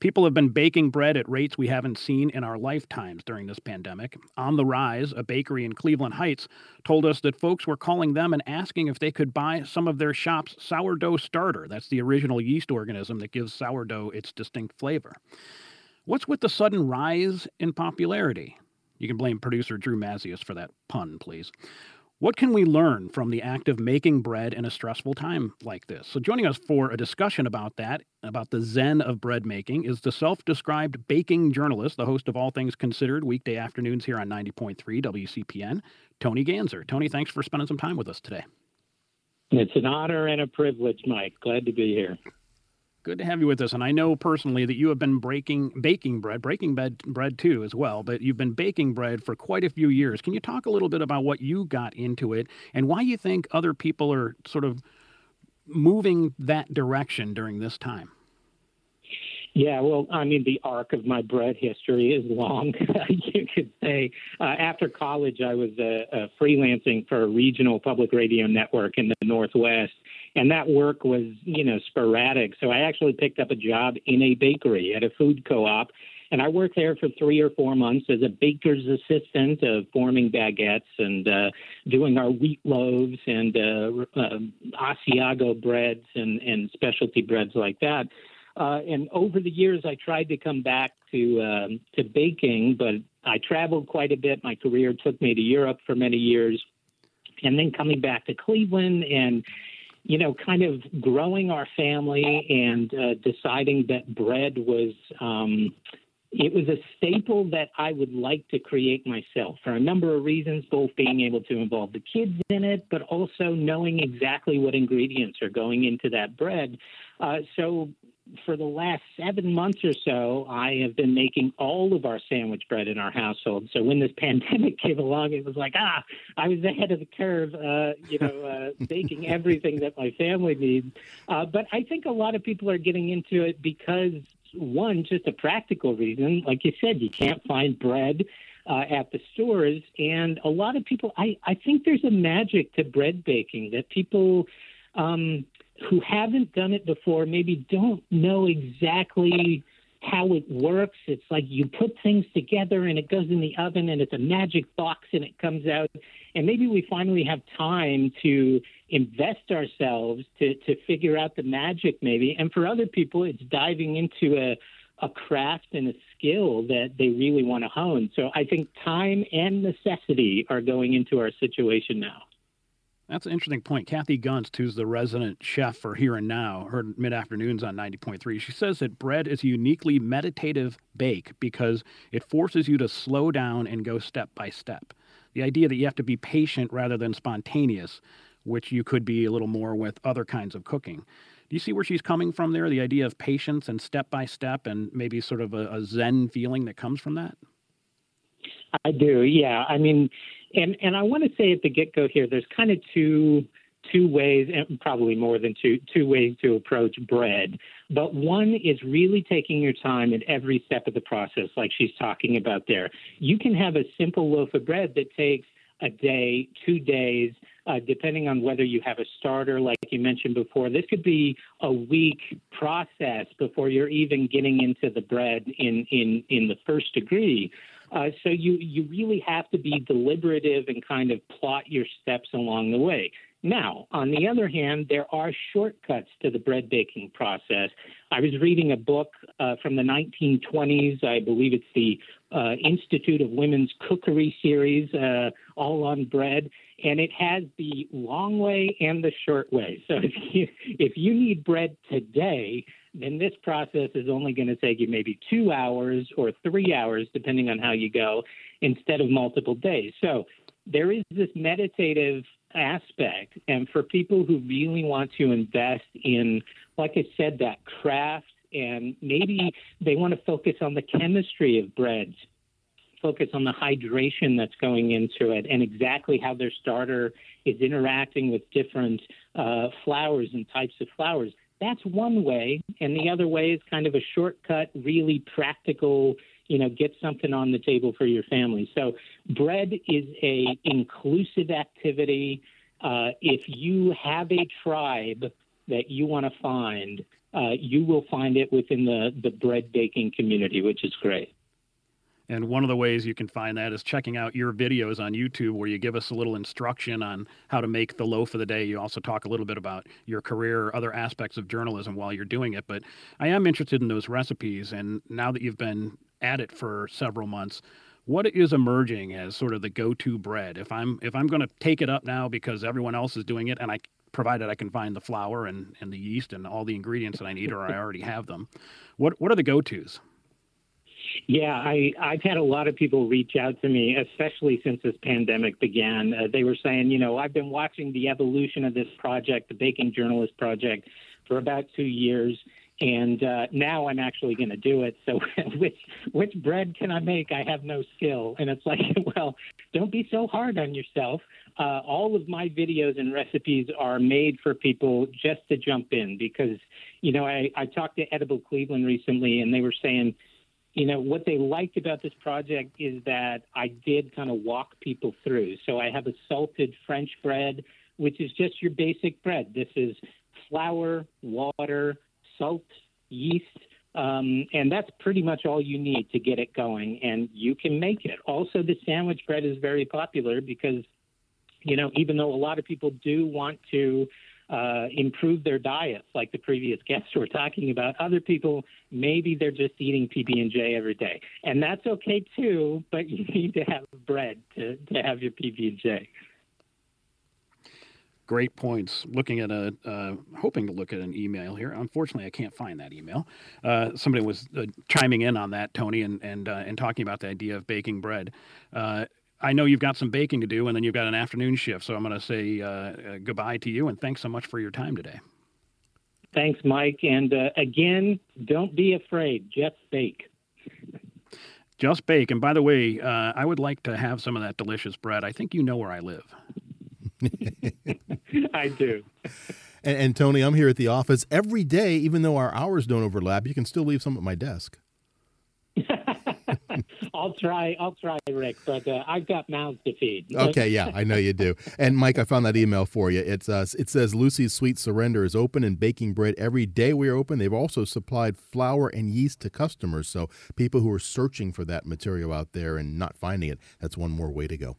People have been baking bread at rates we haven't seen in our lifetimes during this pandemic. On the Rise, a bakery in Cleveland Heights, told us that folks were calling them and asking if they could buy some of their shop's sourdough starter. That's the original yeast organism that gives sourdough its distinct flavor. What's with the sudden rise in popularity? You can blame producer Drew Mazius for that pun, please. What can we learn from the act of making bread in a stressful time like this? So joining us for a discussion about that, about the zen of bread making, is the self-described baking journalist, the host of All Things Considered weekday afternoons here on 90.3 WCPN, Tony Ganser. Tony, thanks for spending some time with us today. It's an honor and a privilege, Mike. Glad to be here. Good to have you with us. And I know personally that you have been breaking bread too as well, but you've been baking bread for quite a few years. Can you talk a little bit about what you got into it and why you think other people are sort of moving that direction during this time? Yeah, well, I mean, the arc of my bread history is long, you could say. After college, I was freelancing for a regional public radio network in the Northwest, and that work was, sporadic. So I actually picked up a job in a bakery at a food co-op, and I worked there for 3 or 4 months as a baker's assistant, forming baguettes and doing our wheat loaves and Asiago breads and specialty breads like that. And over the years, I tried to come back to baking, but I traveled quite a bit. My career took me to Europe for many years, and then coming back to Cleveland and, kind of growing our family and deciding that bread was it was a staple that I would like to create myself for a number of reasons, both being able to involve the kids in it, but also knowing exactly what ingredients are going into that bread. So for the last 7 months or so, I have been making all of our sandwich bread in our household. So when this pandemic came along, it was like, I was ahead of the curve, baking everything that my family needs. But I think a lot of people are getting into it because, one, just a practical reason. Like you said, you can't find bread at the stores. And a lot of people, I think there's a magic to bread baking that people who haven't done it before maybe don't know exactly how it works. It's like you put things together and it goes in the oven and it's a magic box and it comes out. And maybe we finally have time to invest ourselves to figure out the magic maybe. And for other people, it's diving into a craft and a skill that they really want to hone. So I think time and necessity are going into our situation now. That's an interesting point. Kathy Gunst, who's the resident chef for Here and Now, her mid-afternoons on 90.3, she says that bread is a uniquely meditative bake because it forces you to slow down and go step by step. The idea that you have to be patient rather than spontaneous, which you could be a little more with other kinds of cooking. Do you see where she's coming from there, the idea of patience and step by step and maybe sort of a zen feeling that comes from that? I do, yeah. I mean, and I want to say at the get-go here, there's kind of two ways, and probably more than two ways to approach bread. But one is really taking your time at every step of the process, like she's talking about there. You can have a simple loaf of bread that takes a day, 2 days, depending on whether you have a starter, like you mentioned before. This could be a week process before you're even getting into the bread in the first degree. So you really have to be deliberative and kind of plot your steps along the way. Now, on the other hand, there are shortcuts to the bread baking process. I was reading a book from the 1920s. I believe it's the Institute of Women's Cookery series, all on bread, and it has the long way and the short way. So if you need bread today, then this process is only going to take you maybe 2 hours or 3 hours, depending on how you go, instead of multiple days. So there is this meditative aspect. And for people who really want to invest in, like I said, that craft, and maybe they want to focus on the chemistry of breads, focus on the hydration that's going into it, and exactly how their starter is interacting with different flours and types of flours. That's one way. And the other way is kind of a shortcut, really practical, get something on the table for your family. So bread is a inclusive activity. If you have a tribe that you want to find, you will find it within the bread baking community, which is great. And one of the ways you can find that is checking out your videos on YouTube, where you give us a little instruction on how to make the loaf of the day. You also talk a little bit about your career or other aspects of journalism while you're doing it. But I am interested in those recipes. And now that you've been at it for several months, what is emerging as sort of the go-to bread? If I'm going to take it up now because everyone else is doing it, and provided I can find the flour and the yeast and all the ingredients that I need, or I already have them, what are the go-tos? Yeah, I've had a lot of people reach out to me, especially since this pandemic began. They were saying, I've been watching the evolution of this project, the Baking Journalist Project, for about 2 years, and now I'm actually going to do it. So which bread can I make? I have no skill. And it's like, well, don't be so hard on yourself. All of my videos and recipes are made for people just to jump in because, I talked to Edible Cleveland recently, and they were saying, what they liked about this project is that I did kind of walk people through. So I have a salted French bread, which is just your basic bread. This is flour, water, salt, yeast, and that's pretty much all you need to get it going, and you can make it. Also, the sandwich bread is very popular because, even though a lot of people do want to improve their diets, like the previous guests were talking about, other people, maybe they're just eating PB&J every day. And that's okay too, but you need to have bread to have your PB&J. Great points. Hoping to look at an email here. Unfortunately, I can't find that email. Somebody was chiming in on that, Tony, and talking about the idea of baking bread. I know you've got some baking to do, and then you've got an afternoon shift. So I'm going to say goodbye to you, and thanks so much for your time today. Thanks, Mike. And again, don't be afraid. Just bake. Just bake. And by the way, I would like to have some of that delicious bread. I think you know where I live. I do. And Tony, I'm here at the office every day, even though our hours don't overlap. You can still leave some at my desk. I'll try, Rick, but I've got mouths to feed. Okay, yeah, I know you do. And Mike, I found that email for you. It says Lucy's Sweet Surrender is open and baking bread every day we are open. They've also supplied flour and yeast to customers. So people who are searching for that material out there and not finding it, that's one more way to go.